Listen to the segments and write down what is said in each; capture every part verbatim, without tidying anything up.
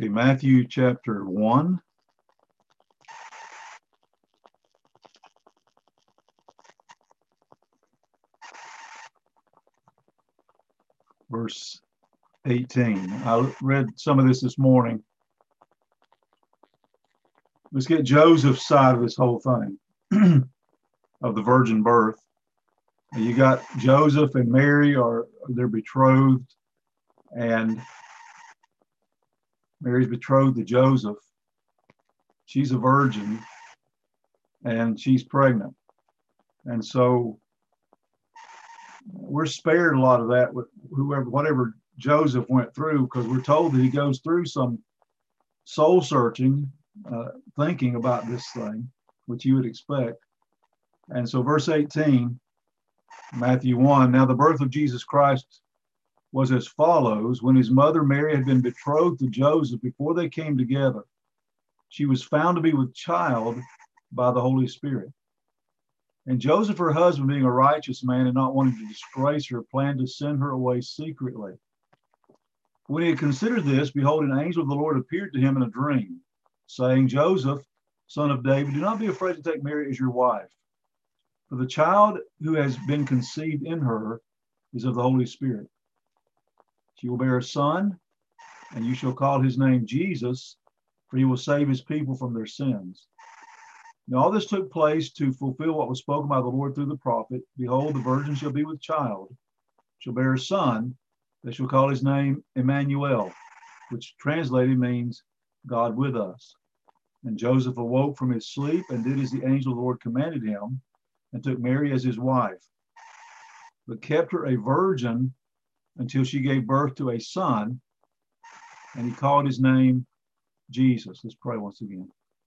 Okay, Matthew chapter one. Verse eighteen. I read some of this this morning. Let's get Joseph's side of this whole thing of the virgin birth. You got Joseph and Mary are they're betrothed, and Mary's betrothed to Joseph. She's a virgin, and she's pregnant, and so we're spared a lot of that with whoever, whatever Joseph went through, because we're told that he goes through some soul searching, uh, thinking about this thing, which you would expect. And so, verse eighteen, Matthew one. Now the birth of Jesus Christ was as follows: when his mother Mary had been betrothed to Joseph, before they came together, she was found to be with child by the Holy Spirit. And Joseph, her husband, being a righteous man and not wanting to disgrace her, planned to send her away secretly. When he had considered this, behold, an angel of the Lord appeared to him in a dream, saying, Joseph, son of David, do not be afraid to take Mary as your wife, for the child who has been conceived in her is of the Holy Spirit. She will bear a son, and you shall call his name Jesus, for he will save his people from their sins. Now all this took place to fulfill what was spoken by the Lord through the prophet. Behold, the virgin shall be with child, shall bear a son, they shall call his name Emmanuel, which translated means God with us. And Joseph awoke from his sleep and did as the angel of the Lord commanded him, and took Mary as his wife, but kept her a virgin until she gave birth to a son, and he called his name Jesus. Let's pray once again.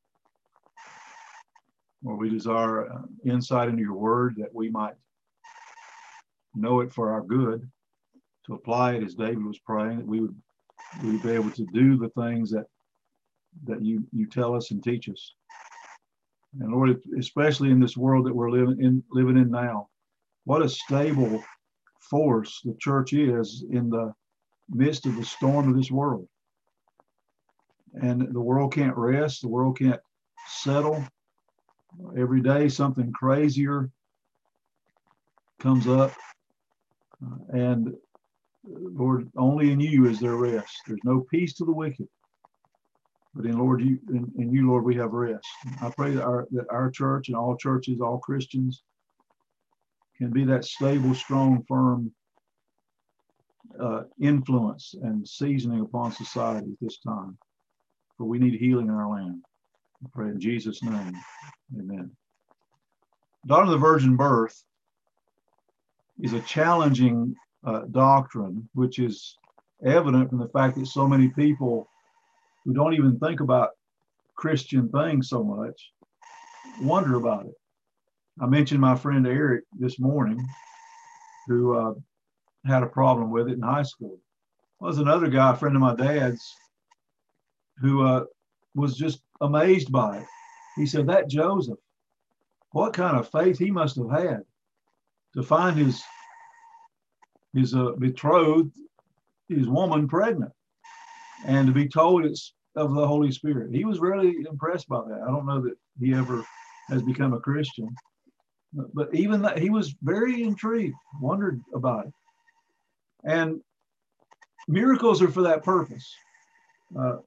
Lord, we desire uh, insight into your word, that we might know it for our good, to apply it as David was praying, that we would, we would be able to do the things that that you, you tell us and teach us. And Lord, especially in this world that we're living in, living in now, what a stable force the church is in the midst of the storm of this world. And the world can't rest, the world can't settle. Every day something crazier comes up, uh, and Lord, only in you is there rest. There's no peace to the wicked, but in Lord, you in, in you, Lord, we have rest. I pray that our that our church and all churches, all Christians, can be that stable, strong, firm uh, influence and seasoning upon society at this time, for we need healing in our land. I pray in Jesus' name. Amen. Doctrine of the virgin birth is a challenging uh, doctrine, which is evident from the fact that so many people who don't even think about Christian things so much wonder about it. I mentioned my friend Eric this morning, who uh, had a problem with it in high school. Well, there's another guy, a friend of my dad's, who uh, was just amazed by it. He said, that Joseph, what kind of faith he must have had to find his his uh, betrothed, his woman, pregnant, and to be told it's of the Holy Spirit. He was really impressed by that. I don't know that he ever has become a Christian, but even that, he was very intrigued, wondered about it. And miracles are for that purpose. Uh,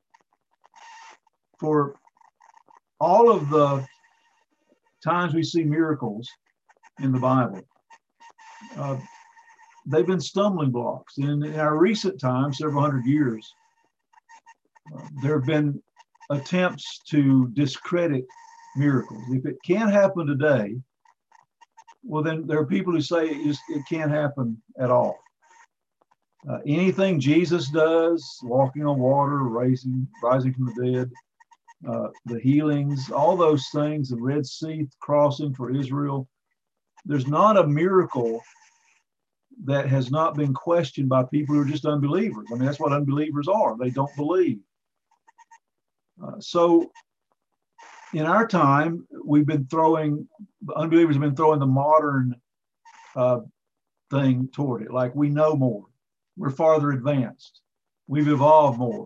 for all of the times we see miracles in the Bible, uh, they've been stumbling blocks. In, in our recent times, several hundred years, uh, there have been attempts to discredit miracles. If it can't happen today, well, then there are people who say it, just, it can't happen at all. Uh, anything Jesus does, walking on water, raising, rising from the dead, uh, the healings, all those things, the Red Sea crossing for Israel, there's not a miracle that has not been questioned by people who are just unbelievers. I mean, that's what unbelievers are. They don't believe. Uh, so in our time, we've been throwing, unbelievers have been throwing the modern uh, thing toward it. Like, we know more. We're farther advanced. We've evolved more.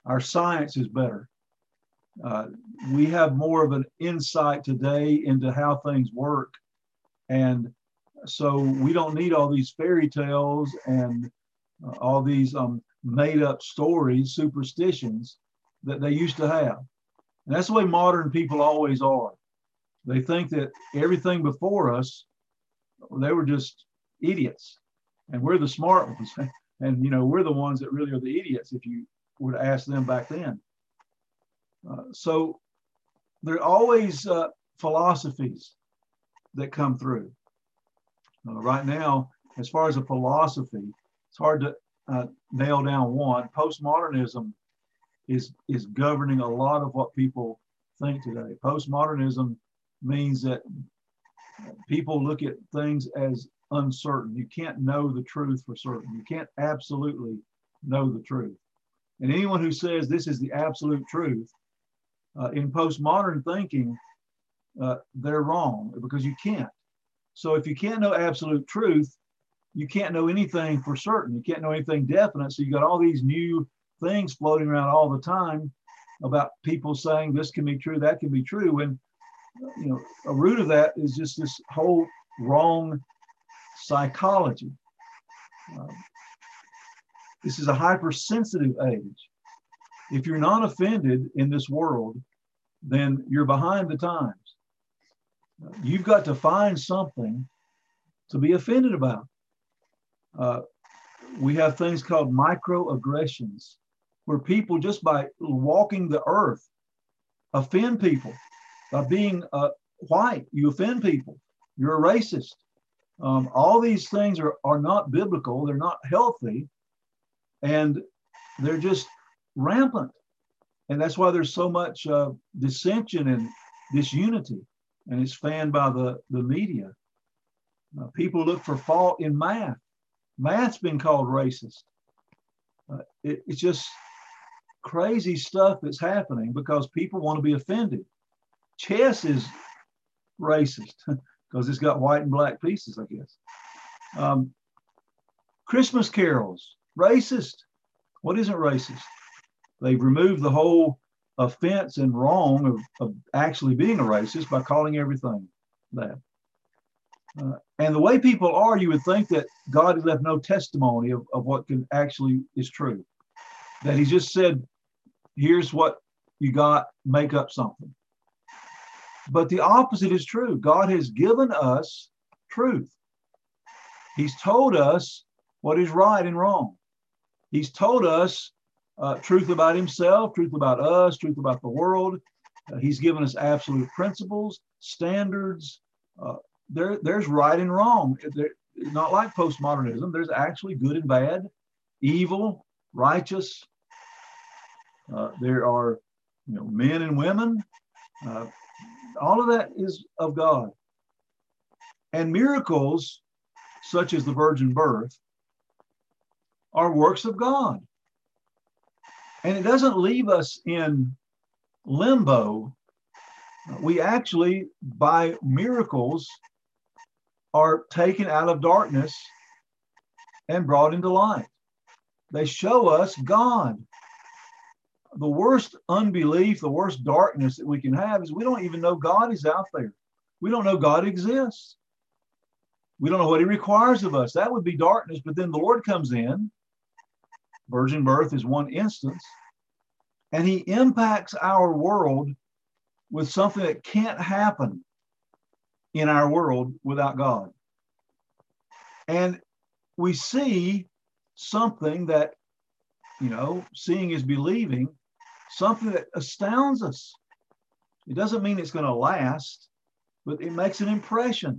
Our science is better. Uh, we have more of an insight today into how things work. And so we don't need all these fairy tales and uh, all these um, made up stories, superstitions that they used to have. And that's the way modern people always are. They think that everything before us, they were just idiots, and we're the smart ones. And, you know, we're the ones that really are the idiots if you were to ask them back then. Uh, so there are always uh, philosophies that come through. Uh, right now, as far as a philosophy, it's hard to uh, nail down one. Postmodernism is, is governing a lot of what people think today. Postmodernism means that people look at things as uncertain. You can't know the truth for certain. You can't absolutely know the truth. And anyone who says this is the absolute truth, uh, in postmodern thinking, uh, they're wrong, because you can't. So if you can't know absolute truth, you can't know anything for certain. You can't know anything definite. So you got all these new things floating around all the time about people saying this can be true, that can be true. And, you know, a root of that is just this whole wrong psychology. Uh, this is a hypersensitive age. If you're not offended in this world, then you're behind the times. Uh, you've got to find something to be offended about. Uh, we have things called microaggressions, where people just by walking the earth offend people. By being uh, white, you offend people. You're a racist. Um, all these things are, are not biblical. They're not healthy. And they're just rampant. And that's why there's so much uh, dissension and disunity. And it's fanned by the, the media. Uh, people look for fault in math. Math's been called racist. Uh, it, it's just crazy stuff that's happening because people want to be offended. Chess is racist because it's got white and black pieces, I guess. Um, Christmas carols, racist. What isn't racist? They've removed the whole offense and wrong of, of actually being a racist by calling everything that. Uh, and the way people are, you would think that God has left no testimony of, of what can actually is true. That he just said, here's what you got, make up something. But the opposite is true. God has given us truth. He's told us what is right and wrong. He's told us uh, truth about himself, truth about us, truth about the world. Uh, he's given us absolute principles, standards. Uh, there, there's right and wrong. There, not like postmodernism. There's actually good and bad, evil, righteous. Uh, there are, you know, men and women. Uh, all of that is of God. And miracles, such as the virgin birth, are works of God. And it doesn't leave us in limbo. We actually, by miracles, are taken out of darkness and brought into light. They show us God. The worst unbelief, the worst darkness that we can have is we don't even know God is out there. We don't know God exists. We don't know what he requires of us. That would be darkness, but then the Lord comes in. Virgin birth is one instance. And he impacts our world with something that can't happen in our world without God. And we see something that, you know, seeing is believing, something that astounds us. It doesn't mean it's going to last, but it makes an impression.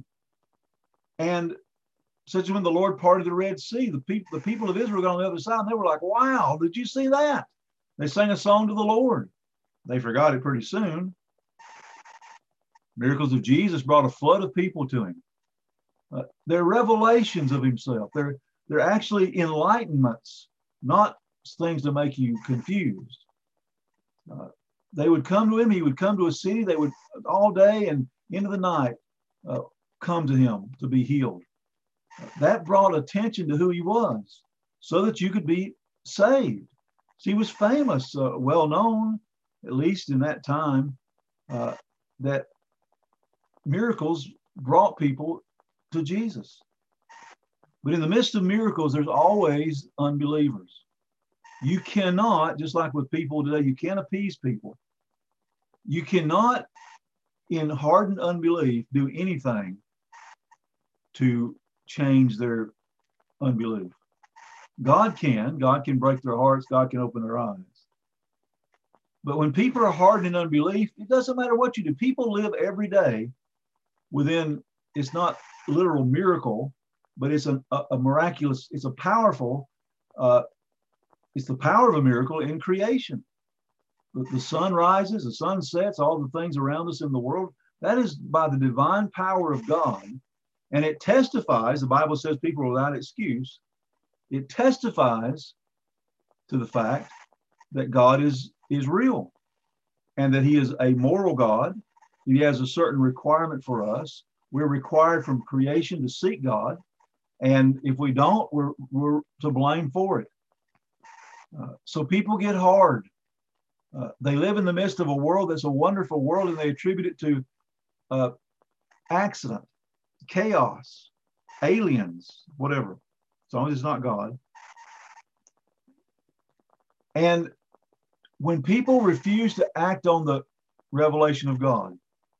And such as when the Lord parted the Red Sea, the people, the people of Israel got on the other side, and they were like, wow, did you see that? They sang a song to the Lord. They forgot it pretty soon. Miracles of Jesus brought a flood of people to him. Uh, they're revelations of himself. They're, they're actually enlightenments, not things to make you confused. Uh, they would come to him. He would come to a city. They would all day and into the night uh, come to him to be healed. Uh, that brought attention to who he was so that you could be saved, She was famous, uh, well known, at least in that time, uh, that miracles brought people to Jesus. But in the midst of miracles, there's always unbelievers. You cannot, just like with people today, you can't appease people. You cannot, in hardened unbelief, do anything to change their unbelief. God can. God can break their hearts. God can open their eyes. But when people are hardened in unbelief, it doesn't matter what you do. People live every day within, it's not literal miracle, but it's a, a, a miraculous, it's a powerful, uh, it's the power of a miracle in creation. The, the sun rises, the sun sets, all the things around us in the world. That is by the divine power of God. And it testifies, the Bible says people are without excuse. It testifies to the fact that God is, is real and that he is a moral God. He has a certain requirement for us. We're required from creation to seek God. And if we don't, we're, we're to blame for it. Uh, so people get hard. Uh, they live in the midst of a world that's a wonderful world, and they attribute it to uh, accident, chaos, aliens, whatever, as long as it's not God. And when people refuse to act on the revelation of God,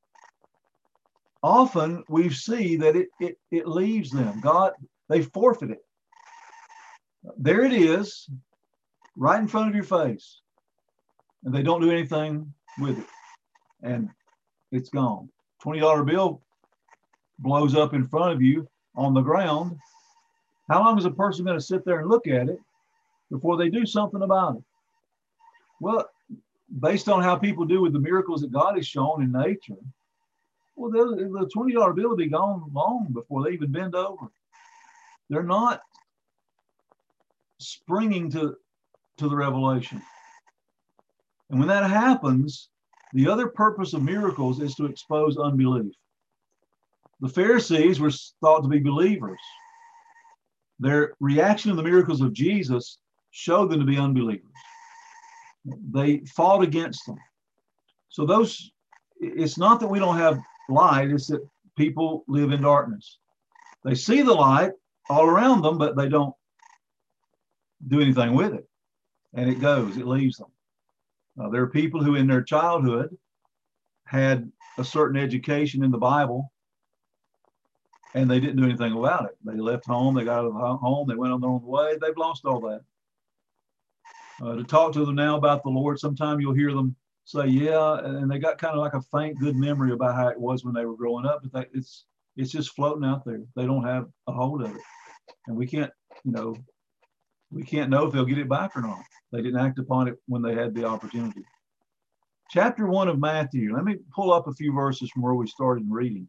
often we see that it, it, it leaves them. God, they forfeit it. There it is, right in front of your face, and they don't do anything with it, and it's gone. twenty dollar bill blows up in front of you on the ground. How long is a person going to sit there and look at it before they do something about it? Well, based on how people do with the miracles that God has shown in nature, well, the, the twenty dollar bill will be gone long before they even bend over. They're not springing to, to the revelation. And when that happens, the other purpose of miracles is to expose unbelief. The Pharisees were thought to be believers. Their reaction to the miracles of Jesus showed them to be unbelievers. They fought against them. So those, it's not that we don't have light, it's that people live in darkness. They see the light all around them, but they don't do anything with it. And it goes, it leaves them. Uh, there are people who in their childhood had a certain education in the Bible, and they didn't do anything about it. They left home, they got out of home, they went on their own way, they've lost all that. Uh, to talk to them now about the Lord, sometime you'll hear them say, yeah, and they got kind of like a faint good memory about how it was when they were growing up, but they, it's it's just floating out there. They don't have a hold of it. And we can't, you know, we can't know if they'll get it back or not. They didn't act upon it when they had the opportunity. Chapter one of Matthew. Let me pull up a few verses from where we started reading.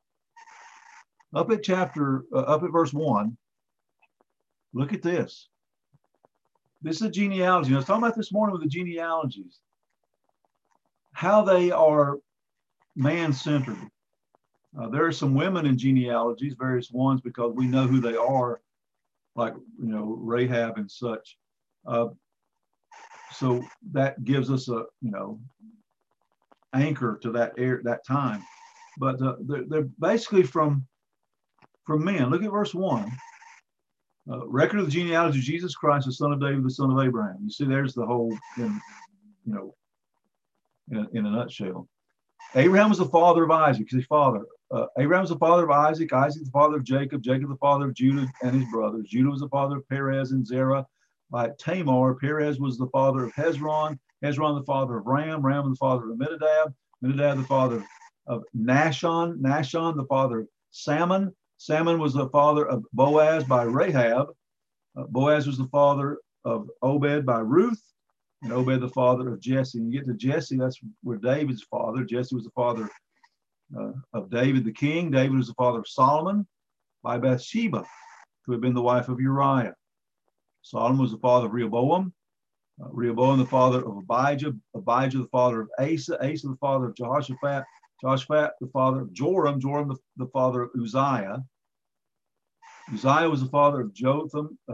Up at chapter, uh, up at verse one, look at this. This is a genealogy. I was talking about this morning with the genealogies, how they are man-centered. Uh, there are some women in genealogies, various ones, because we know who they are, like, you know, Rahab and such. Uh, so that gives us a, you know, anchor to that air, that time. But uh, they're, they're basically from, from men. Look at verse one. Uh, record of the genealogy of Jesus Christ, the son of David, the son of Abraham. You see, there's the whole, in, you know, in a, in a nutshell. Abraham was the father of Isaac, his father. Uh, Abraham was the father of Isaac, Isaac the father of Jacob, Jacob the father of Judah and his brothers. Judah was the father of Perez and Zerah by Tamar. Perez was the father of Hezron, Hezron the father of Ram, Ram the father of Amminadab, Amminadab the father of Nahshon, Nahshon the father of Salmon. Salmon was the father of Boaz by Rahab. Uh, Boaz was the father of Obed by Ruth, and Obed the father of Jesse. And you get to Jesse, that's where David's father. Jesse was the father uh, of David the king. David was the father of Solomon by Bathsheba, who had been the wife of Uriah. Solomon was the father of Rehoboam. Uh, Rehoboam the father of Abijah. Abijah the father of Asa. Asa the father of Jehoshaphat. Jehoshaphat the father of Joram. Joram the, the father of Uzziah. Uzziah was the father of Jotham. Uh,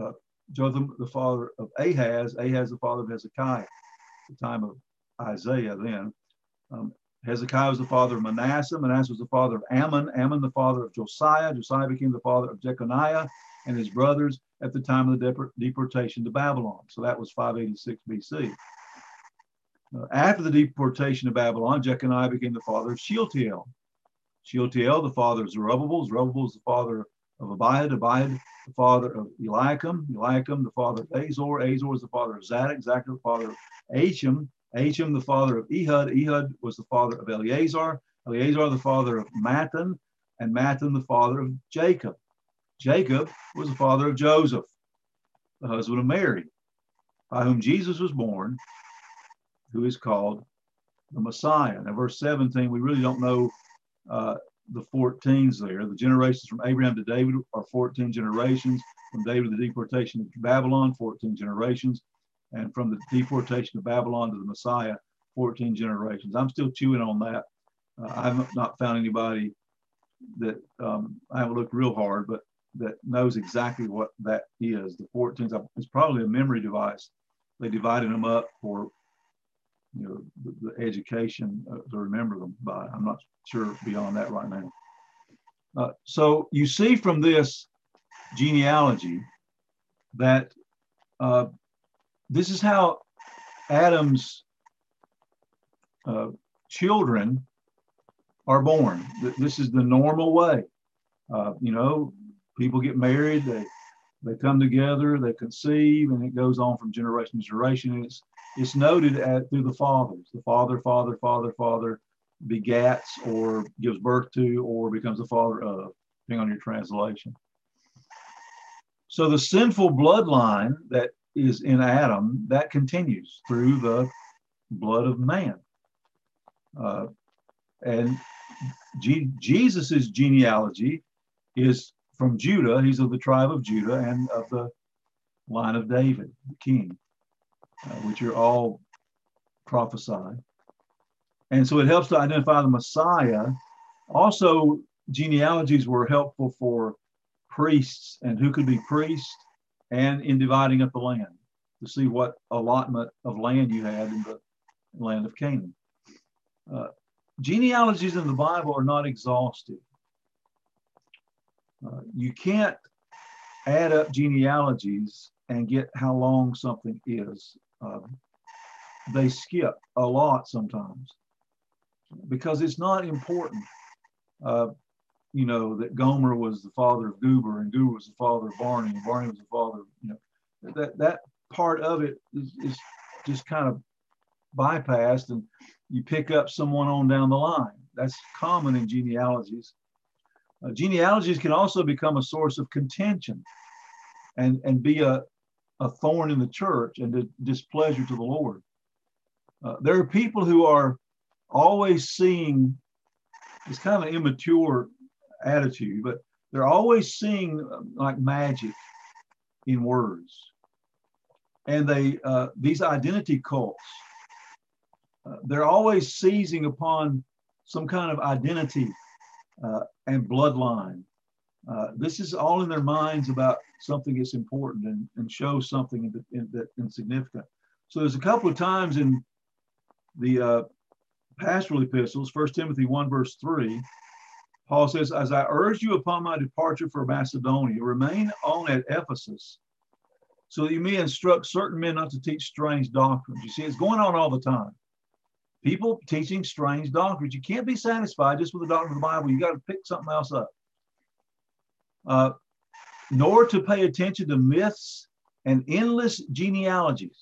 Jotham, the father of Ahaz, Ahaz, the father of Hezekiah, the time of Isaiah then. Um, Hezekiah was the father of Manasseh, Manasseh was the father of Ammon, Ammon the father of Josiah, Josiah became the father of Jeconiah and his brothers at the time of the deport deportation to Babylon. So that was five eighty-six B C. Uh, after the deportation to Babylon, Jeconiah became the father of Shealtiel. Shealtiel, the father of Zerubbabel. Zerubbabel is the father of Abiad. Abiad, the father of Eliakim. Eliakim, the father of Azor. Azor is the father of Zadok. Zadok, the father of Achim. Achim, the father of Ehud. Ehud was the father of Eleazar. Eleazar, the father of Mattan. And Mattan, the father of Jacob. Jacob was the father of Joseph, the husband of Mary, by whom Jesus was born, who is called the Messiah. Now, verse seventeen, we really don't know uh, the fourteens there. The generations from Abraham to David are fourteen generations. From David to the deportation to Babylon, fourteen generations. And from the deportation of Babylon to the Messiah, fourteen generations. I'm still chewing on that. Uh, I have not found anybody that, um, I haven't looked real hard, but that knows exactly what that is. The fourteens, it's probably a memory device. They divided them up for, you know, the, the education uh, to remember them by. I'm not sure beyond that right now. Uh, so you see from this genealogy that uh, this is how Adam's uh, children are born. This is the normal way. Uh, you know, people get married, they they come together, they conceive, and it goes on from generation to generation. And it's it's noted at, through the fathers. The father, father, father, father begats or gives birth to or becomes the father of, depending on your translation. So the sinful bloodline that is in Adam, that continues through the blood of man. Uh, and G Jesus's genealogy is from Judah. He's of the tribe of Judah and of the line of David, the king, uh, which are all prophesied. And so it helps to identify the Messiah. Also, genealogies were helpful for priests and who could be priests, and in dividing up the land to see what allotment of land you had in the land of Canaan. Uh, genealogies in the Bible are not exhaustive. Uh, you can't add up genealogies and get how long something is. Uh, they skip a lot sometimes because it's not important. Uh, you know, that Gomer was the father of Goober and Goober was the father of Barney and Barney was the father of, you know, that, that part of it is, is just kind of bypassed, and you pick up someone on down the line. That's common in genealogies. Uh, genealogies can also become a source of contention and, and be a, a thorn in the church and a displeasure to the Lord. Uh, there are people who are always seeing, it's kind of an immature attitude, but they're always seeing uh, like magic in words. And they, uh, these identity cults, uh, they're always seizing upon some kind of identity uh, and bloodline. Uh, this is all in their minds about something that's important and, and shows something in, in, that insignificant. So there's a couple of times in the uh, pastoral epistles, First Timothy one verse three, Paul says, as I urge you upon my departure for Macedonia, remain on at Ephesus, so that you may instruct certain men not to teach strange doctrines. You see, it's going on all the time. People teaching strange doctrines. You can't be satisfied just with the doctrine of the Bible. You got to pick something else up. Uh, nor to pay attention to myths and endless genealogies,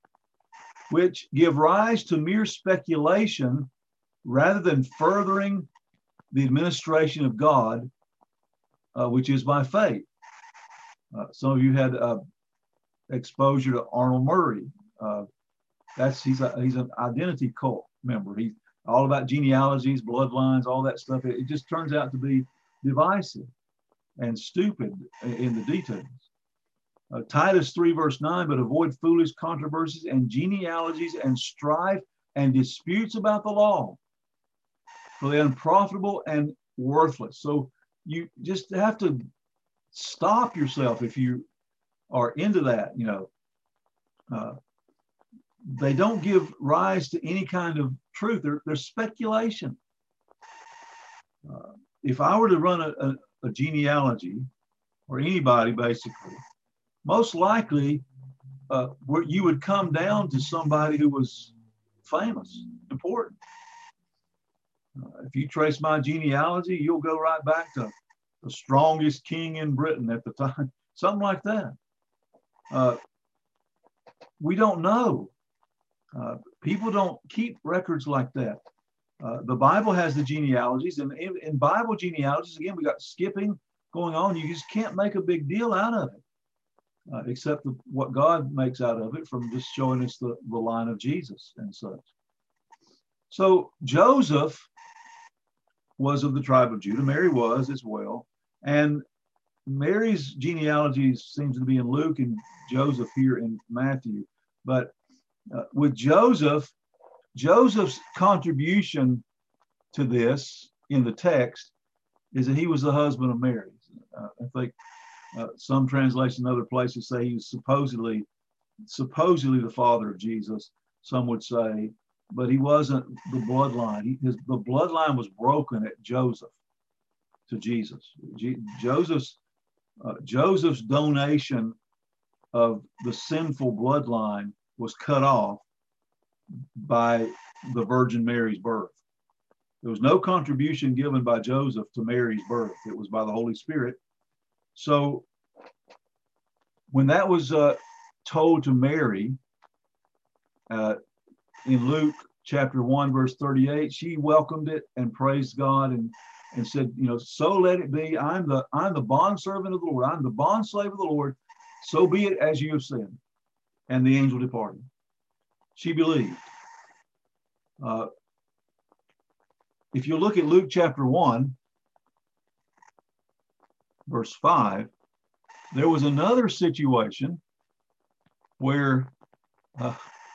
which give rise to mere speculation rather than furthering the administration of God, uh, which is by faith. Uh, some of you had uh, exposure to Arnold Murray. Uh, that's he's a, he's an identity cult member. He's all about genealogies, bloodlines, all that stuff. It, it just turns out to be divisive and stupid in the details. Uh, Titus three verse nine, but avoid foolish controversies and genealogies and strife and disputes about the law, for they're unprofitable and worthless. So you just have to stop yourself if you are into that, you know, uh, they don't give rise to any kind of truth. They're, they're speculation. Uh, if I were to run a, a, a genealogy, or anybody basically, most likely uh, where you would come down to somebody who was famous, important. Uh, if you trace my genealogy, you'll go right back to the strongest king in Britain at the time, something like that. Uh, we don't know. Uh, people don't keep records like that. Uh, the Bible has the genealogies, and in, in Bible genealogies, again, we got skipping going on. You just can't make a big deal out of it, uh, except the, what God makes out of it from just showing us the, the line of Jesus and such. So Joseph was of the tribe of Judah. Mary was as well. And Mary's genealogy seems to be in Luke and Joseph here in Matthew. But uh, with Joseph, Joseph's contribution to this in the text is that he was the husband of Mary. Uh, I think uh, some translations in other places say he was supposedly, supposedly the father of Jesus. Some would say, but he wasn't the bloodline. He, his, the bloodline was broken at Joseph to Jesus. G, Joseph's uh, Joseph's donation of the sinful bloodline was cut off by the Virgin Mary's birth. There was no contribution given by Joseph to Mary's birth. It was by the Holy Spirit. So when that was uh, told to Mary uh, in Luke chapter one, verse thirty-eight, she welcomed it and praised God and, and said, you know, so let it be. I'm the I'm the bondservant of the Lord. I'm the bondslave of the Lord. So be it as you have said. And the angel departed. She believed. Uh, if you look at Luke chapter one, verse five, there was another situation where uh,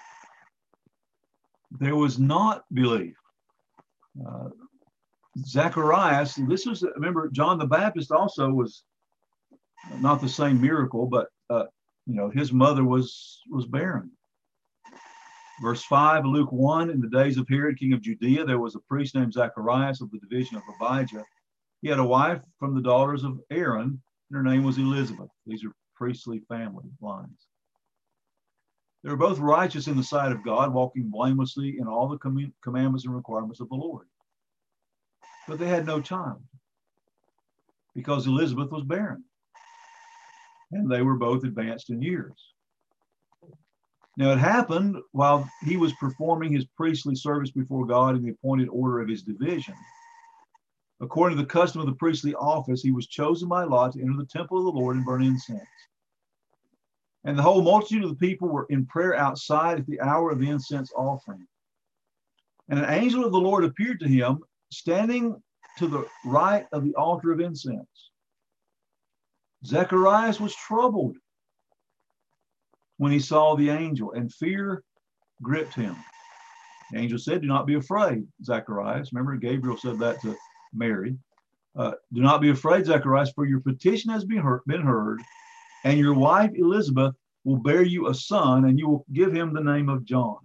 there was not belief. Uh, Zacharias, this was, remember, John the Baptist also was not the same miracle, but uh, you know, his mother was was barren. Verse five, Luke one, in the days of Herod, king of Judea, there was a priest named Zacharias of the division of Abijah. He had a wife from the daughters of Aaron, and her name was Elizabeth. These are priestly family lines. They were both righteous in the sight of God, walking blamelessly in all the com- commandments and requirements of the Lord. But they had no child because Elizabeth was barren, and they were both advanced in years. Now, it happened while he was performing his priestly service before God in the appointed order of his division. According to the custom of the priestly office, he was chosen by lot to enter the temple of the Lord and burn incense. And the whole multitude of the people were in prayer outside at the hour of the incense offering. And an angel of the Lord appeared to him, standing to the right of the altar of incense. Zacharias was troubled when he saw the angel, and fear gripped him. The angel said, do not be afraid, Zacharias. Remember, Gabriel said that to Mary. Uh, do not be afraid, Zacharias, for your petition has been heard, been heard, and your wife Elizabeth will bear you a son, and you will give him the name of John.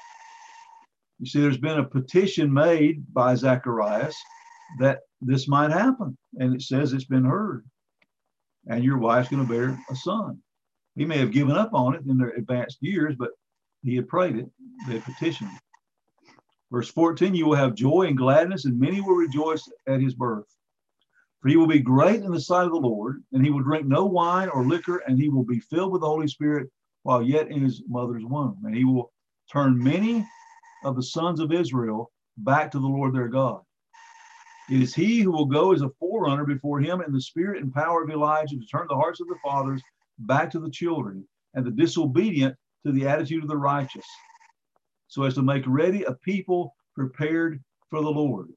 You see, there's been a petition made by Zacharias that this might happen, and it says it's been heard, and your wife's going to bear a son. He may have given up on it in their advanced years, but he had prayed it. They had petitioned. Verse fourteen, you will have joy and gladness, and many will rejoice at his birth. For he will be great in the sight of the Lord, and he will drink no wine or liquor, and he will be filled with the Holy Spirit while yet in his mother's womb. And he will turn many of the sons of Israel back to the Lord their God. It is he who will go as a forerunner before him in the spirit and power of Elijah to turn the hearts of the fathers back to the children, and the disobedient to the attitude of the righteous, so as to make ready a people prepared for the Lord.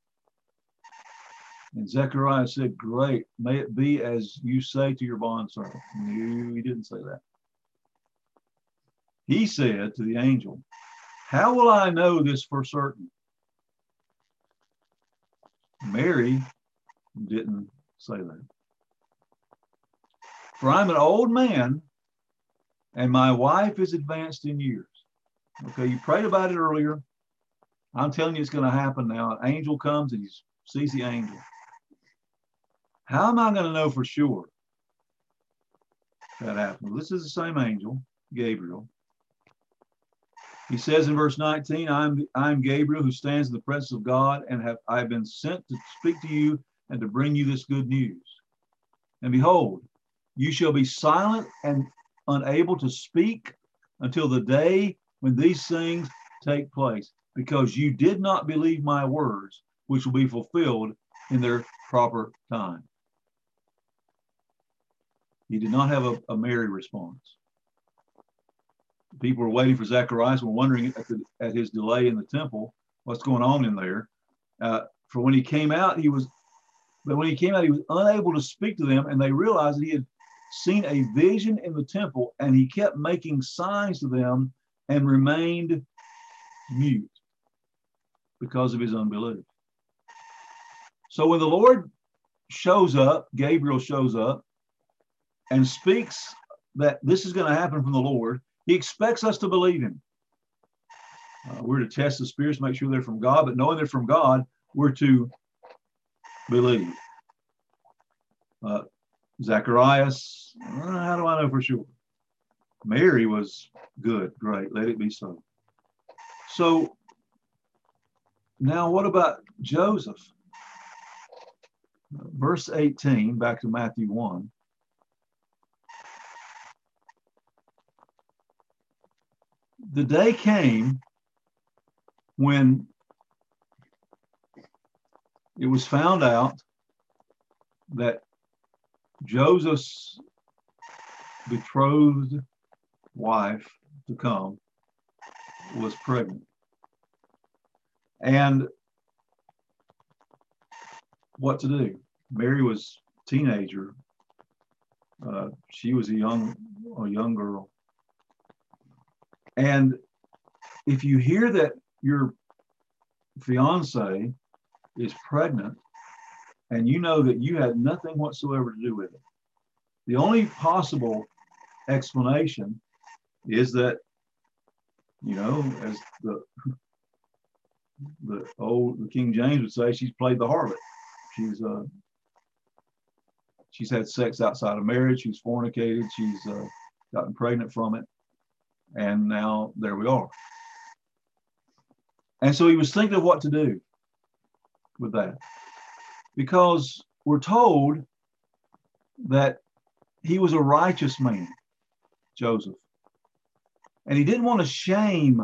And Zechariah said, great, may it be as you say to your bondservant. No, he didn't say that. He said to the angel, how will I know this for certain? Mary didn't say that. For I'm an old man, and my wife is advanced in years. Okay, you prayed about it earlier. I'm telling you it's going to happen now. An angel comes and he sees the angel. How am I going to know for sure that happened? Well, this is the same angel, Gabriel. He says in verse nineteen, I'm, I'm Gabriel who stands in the presence of God, and have I've been sent to speak to you and to bring you this good news. And behold, you shall be silent and unable to speak until the day when these things take place, because you did not believe my words, which will be fulfilled in their proper time. He did not have a, a merry response. People were waiting for Zacharias, were wondering at, the, at his delay in the temple, what's going on in there. Uh, for when he came out, he was, but when he came out, he was unable to speak to them, and they realized that he had seen a vision in the temple, and he kept making signs to them and remained mute because of his unbelief. So when the Lord shows up, Gabriel shows up and speaks that this is going to happen from the Lord, he expects us to believe him. Uh, we're to test the spirits, make sure they're from God, but knowing they're from God, we're to believe. Uh, Zacharias, uh, how do I know for sure? Mary was good, great, let it be so. So now what about Joseph? Uh, verse eighteen, back to Matthew one. The day came when it was found out that Joseph's betrothed wife to come was pregnant. And what to do? Mary was a teenager. Uh, she was a young, a young girl. And if you hear that your fiance is pregnant and you know that you had nothing whatsoever to do with it, the only possible explanation is that, you know, as the the old the King James would say, she's played the harlot. She's uh she's had sex outside of marriage. She's fornicated. She's uh, gotten pregnant from it. And now there we are. And so he was thinking of what to do with that, because we're told that he was a righteous man, Joseph, and he didn't want to shame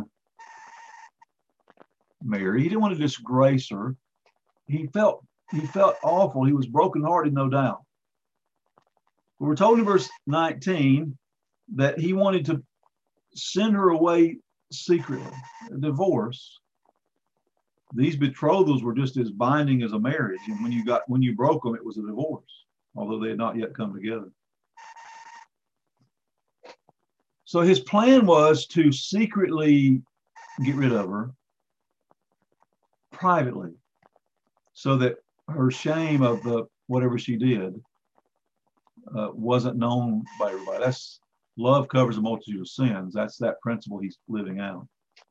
Mary. He didn't want to disgrace her. He felt he felt awful. He was brokenhearted, no doubt. But we're told in verse nineteen that he wanted to send her away secretly, a divorce. These betrothals were just as binding as a marriage, and when you got when you broke them, it was a divorce, although they had not yet come together. So his plan was to secretly get rid of her privately, so that her shame of the whatever she did uh, wasn't known by everybody. That's love covers a multitude of sins. That's that principle he's living out.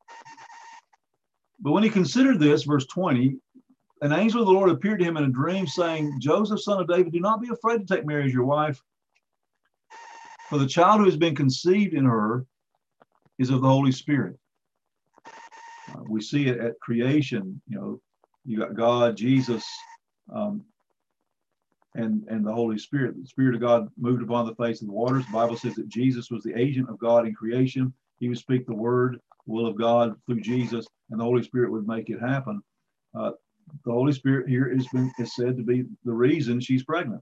But when he considered this, verse twenty, an angel of the Lord appeared to him in a dream, saying, Joseph, son of David, do not be afraid to take Mary as your wife, for the child who has been conceived in her is of the Holy Spirit. Uh, we see it at creation. You know, you got God, Jesus, um, and, and the Holy Spirit. The Spirit of God moved upon the face of the waters. The Bible says that Jesus was the agent of God in creation. He would speak the word, the will of God through Jesus, and the Holy Spirit would make it happen. Uh, the Holy Spirit here has been is said to be the reason she's pregnant.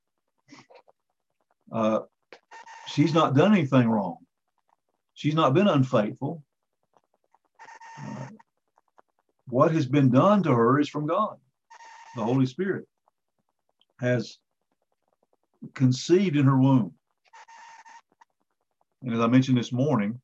Uh, she's not done anything wrong. She's not been unfaithful. Uh, what has been done to her is from God. The Holy Spirit has conceived in her womb. And as I mentioned this morning,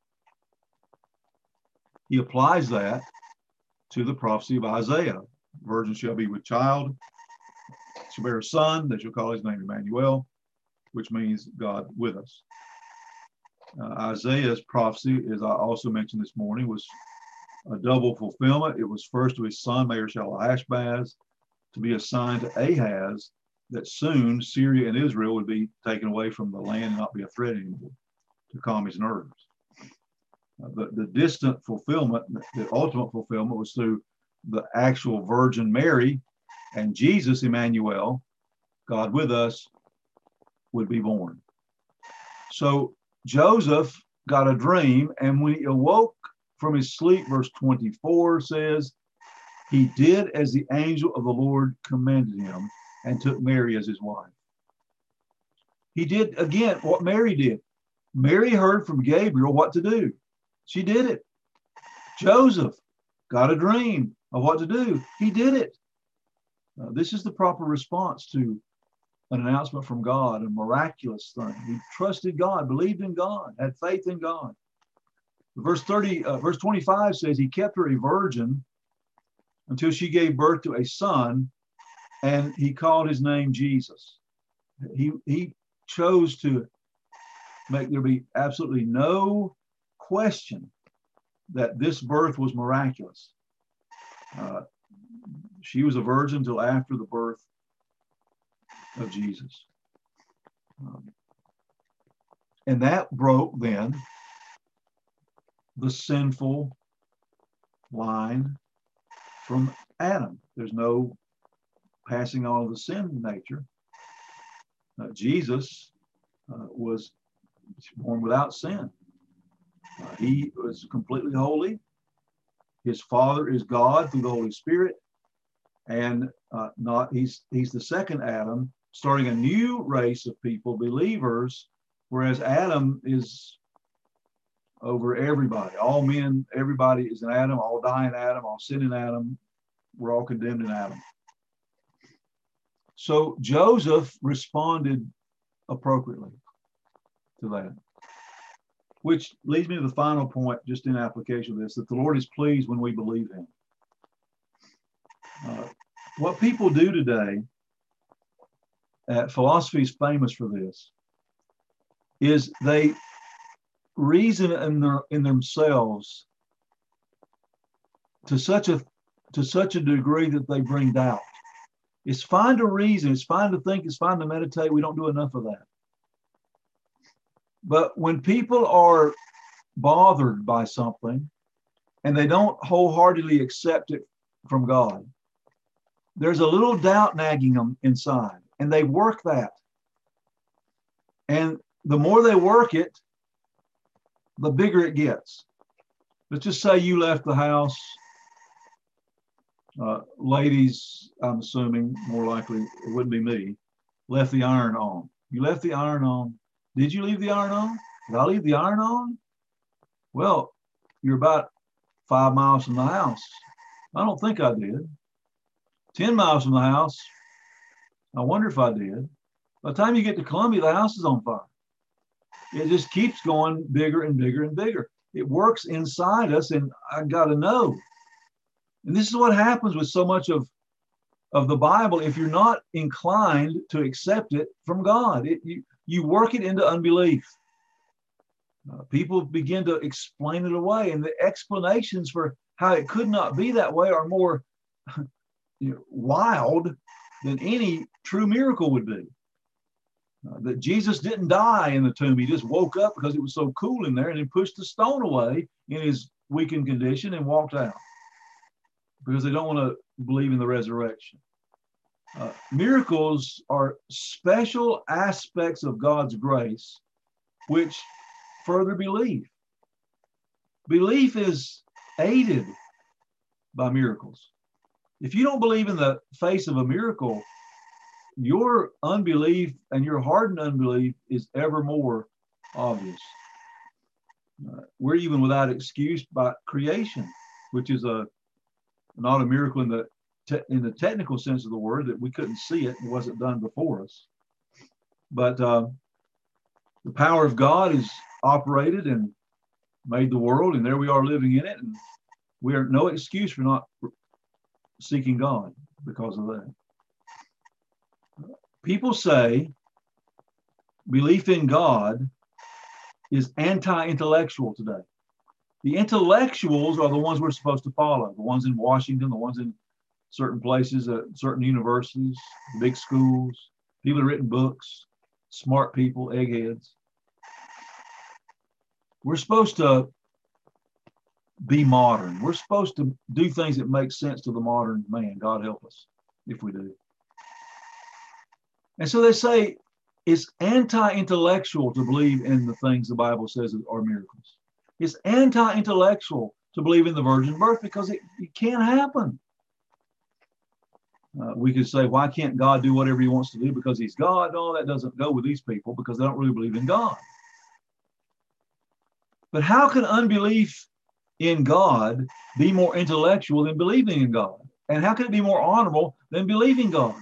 he applies that to the prophecy of Isaiah. Virgin shall be with child, shall bear a son, they shall call his name Emmanuel, which means God with us. Uh, Isaiah's prophecy, as I also mentioned this morning, was a double fulfillment. It was first to his son, Maher-shalal-hash-baz, to be a sign to Ahaz that soon Syria and Israel would be taken away from the land and not be a threat anymore, to calm his nerves. Uh, the, the distant fulfillment, the ultimate fulfillment, was through the actual Virgin Mary, and Jesus, Emmanuel, God with us, would be born. So Joseph got a dream, and when he awoke from his sleep, verse twenty-four says, he did as the angel of the Lord commanded him and took Mary as his wife. He did, again, what Mary did. Mary heard from Gabriel what to do. She did it. Joseph got a dream of what to do. He did it. Uh, this is the proper response to an announcement from God, a miraculous thing. He trusted God, believed in God, had faith in God. Verse thirty, uh, verse twenty-five says he kept her a virgin until she gave birth to a son, and he called his name Jesus. He he chose to make there be absolutely no question that this birth was miraculous. Uh, she was a virgin until after the birth of Jesus. Um, and that broke then the sinful line from Adam. There's no passing on of the sin nature. Uh, Jesus uh, was born without sin. Uh, he was completely holy. His Father is God through the Holy Spirit, and uh, not he's he's the second Adam, starting a new race of people, believers, whereas Adam is over everybody. All men, everybody is in Adam, all die in Adam, all sin in Adam. We're all condemned in Adam. So Joseph responded appropriately to that, which leads me to the final point, just in application of this, that the Lord is pleased when we believe him. Uh, what people do today, uh, philosophy is famous for this, is they reason in their in themselves to such a to such a degree that they bring doubt. It's fine to reason, it's fine to think, it's fine to meditate. We don't do enough of that. But when people are bothered by something and they don't wholeheartedly accept it from God, there's a little doubt nagging them inside, and they work that. And the more they work it, the bigger it gets. Let's just say you left the house. Uh, ladies, I'm assuming, more likely, it wouldn't be me, left the iron on. You left the iron on. Did you leave the iron on? Did I leave the iron on? Well, you're about five miles from the house. I don't think I did. Ten miles from the house. I wonder if I did. By the time you get to Columbia, the house is on fire. It just keeps going bigger and bigger and bigger. It works inside us, and I got to know. And this is what happens with so much of, of the Bible. If you're not inclined to accept it from God, it, you, you work it into unbelief. Uh, people begin to explain it away, and the explanations for how it could not be that way are more you know, wild than any true miracle would be. Uh, that Jesus didn't die in the tomb. He just woke up because it was so cool in there, and he pushed the stone away in his weakened condition and walked out because they don't want to believe in the resurrection. Uh, miracles are special aspects of God's grace, which further belief. Belief is aided by miracles. If you don't believe in the face of a miracle, your unbelief and your hardened unbelief is ever more obvious. Uh, we're even without excuse by creation, which is a not a miracle in the te- in the technical sense of the word, that we couldn't see it; it wasn't done before us. But uh, the power of God is operated and made the world, and there we are living in it, and we are no excuse for not seeking God because of that. People say belief in God is anti-intellectual today. The intellectuals are the ones we're supposed to follow, the ones in Washington, the ones in certain places, at certain universities, big schools, people who've written books, smart people, eggheads. We're supposed to be modern. We're supposed to do things that make sense to the modern man. God help us if we do. And so they say it's anti-intellectual to believe in the things the Bible says are miracles. It's anti-intellectual to believe in the virgin birth because it, it can't happen. Uh, we could say, why can't God do whatever he wants to do because he's God? No, that doesn't go with these people because they don't really believe in God. But how can unbelief in God be more intellectual than believing in God? And how can it be more honorable than believing God?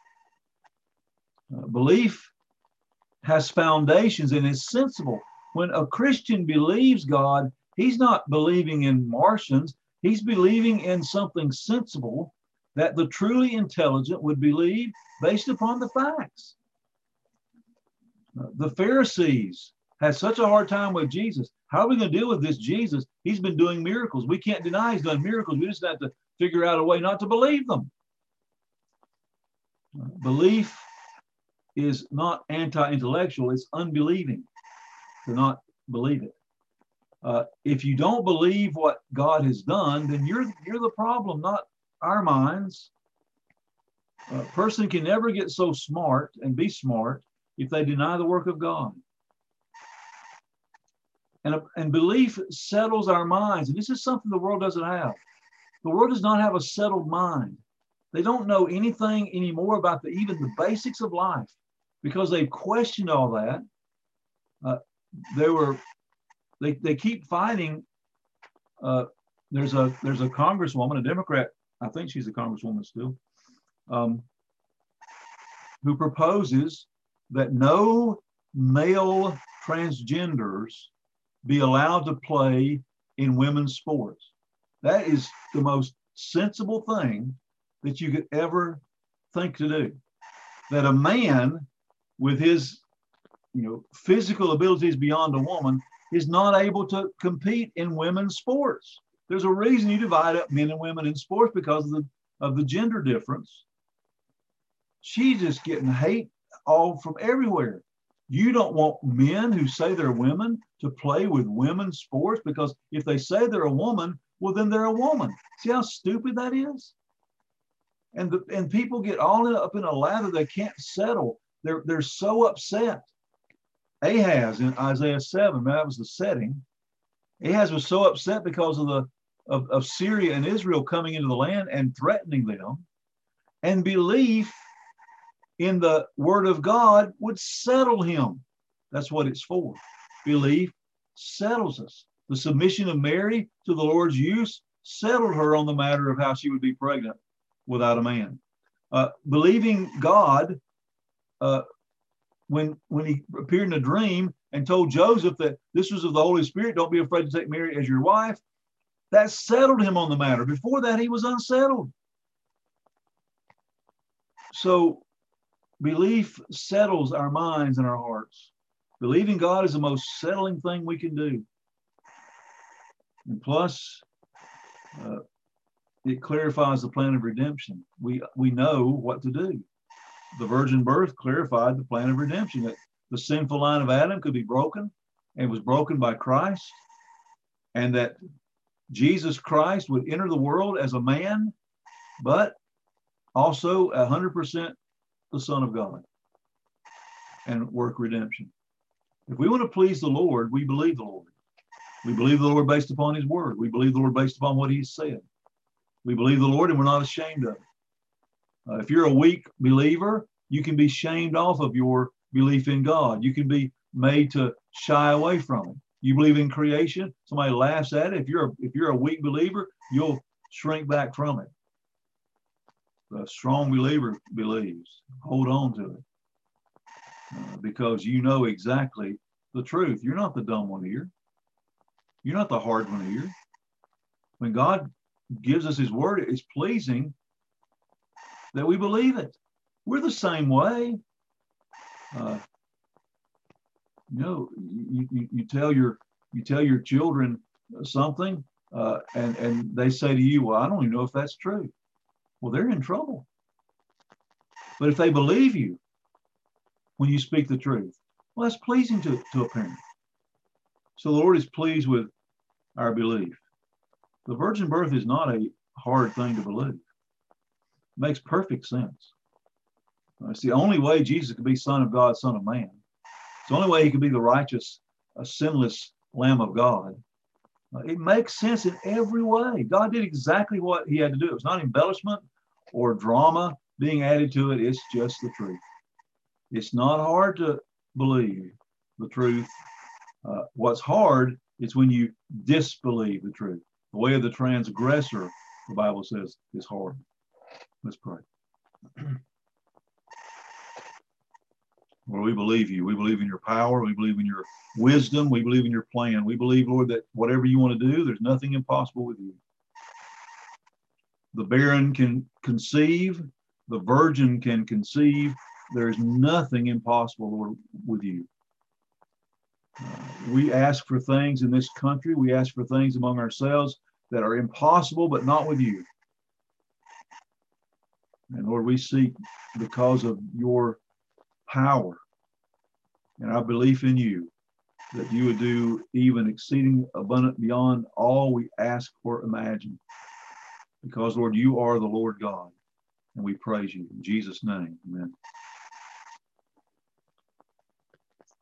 Uh, belief has foundations and is sensible. When a Christian believes God, he's not believing in Martians. He's believing in something sensible that the truly intelligent would believe based upon the facts. Uh, the Pharisees had such a hard time with Jesus. How are we going to deal with this Jesus? He's been doing miracles. We can't deny he's done miracles. We just have to figure out a way not to believe them. Uh, belief is not anti-intellectual. It's unbelieving to not believe it. Uh, if you don't believe what God has done, then you're, you're the problem, not our minds. A person can never get so smart and be smart if they deny the work of God. And, and belief settles our minds. And this is something the world doesn't have. The world does not have a settled mind. They don't know anything anymore about the, even the basics of life because they've questioned all that. Uh, they were, they, they keep fighting. Uh, there's a, there's a congresswoman, a Democrat, I think she's a congresswoman still, um, who proposes that no male transgenders be allowed to play in women's sports. That is the most sensible thing that you could ever think to do. That a man with his, you know, physical abilities beyond a woman is not able to compete in women's sports. There's a reason you divide up men and women in sports because of the, of the gender difference. She's just getting hate all from everywhere. You don't want men who say they're women to play with women's sports because if they say they're a woman, well, then they're a woman. See how stupid that is? And, the, and people get all in, up in a lather they can't settle. They're, they're so upset. Ahaz in Isaiah seven, that was the setting. Ahaz was so upset because of the of, of Syria and Israel coming into the land and threatening them. And belief in the word of God would settle him. That's what it's for. Belief settles us. The submission of Mary to the Lord's use settled her on the matter of how she would be pregnant without a man. Uh, believing God, uh, when, when he appeared in a dream and told Joseph that this was of the Holy Spirit, don't be afraid to take Mary as your wife, that settled him on the matter. Before that, he was unsettled. So belief settles our minds and our hearts. Believing God is the most settling thing we can do. And plus, uh, it clarifies the plan of redemption. We, we know what to do. The virgin birth clarified the plan of redemption, that the sinful line of Adam could be broken and was broken by Christ, and that Jesus Christ would enter the world as a man, but also one hundred percent the Son of God and work redemption. If we want to please the Lord, we believe the Lord. We believe the Lord based upon his word. We believe the Lord based upon what he said. We believe the Lord and we're not ashamed of it. Uh, if you're a weak believer, you can be shamed off of your belief in God. You can be made to shy away from it. You believe in creation, somebody laughs at it. If you're a, if you're a weak believer, you'll shrink back from it. The strong believer believes. Hold on to it. Uh, because you know exactly the truth. You're not the dumb one here. You're not the hard one here. When God gives us his word, it's pleasing that we believe it. We're the same way. Uh, You know, you, you, you tell your you tell your children something, uh, and and they say to you, "Well, I don't even know if that's true." Well, they're in trouble. But if they believe you when you speak the truth, well, that's pleasing to, to a parent. So the Lord is pleased with our belief. The virgin birth is not a hard thing to believe. It makes perfect sense. It's the only way Jesus could be Son of God, Son of Man. It's the only way he could be the righteous, a sinless Lamb of God. It makes sense in every way. God did exactly what he had to do. It was not embellishment or drama being added to it. It's just the truth. It's not hard to believe the truth. Uh, what's hard is when you disbelieve the truth. The way of the transgressor, the Bible says, is hard. Let's pray. Lord, we believe you. We believe in your power. We believe in your wisdom. We believe in your plan. We believe, Lord, that whatever you want to do, there's nothing impossible with you. The barren can conceive. The virgin can conceive. There's nothing impossible, Lord, with you. Uh, we ask for things in this country. We ask for things among ourselves that are impossible, but not with you. And Lord, we seek, because of your power and our belief in you, that you would do even exceeding abundant beyond all we ask or imagine. Because, Lord, you are the Lord God, and we praise you. In Jesus' name, amen.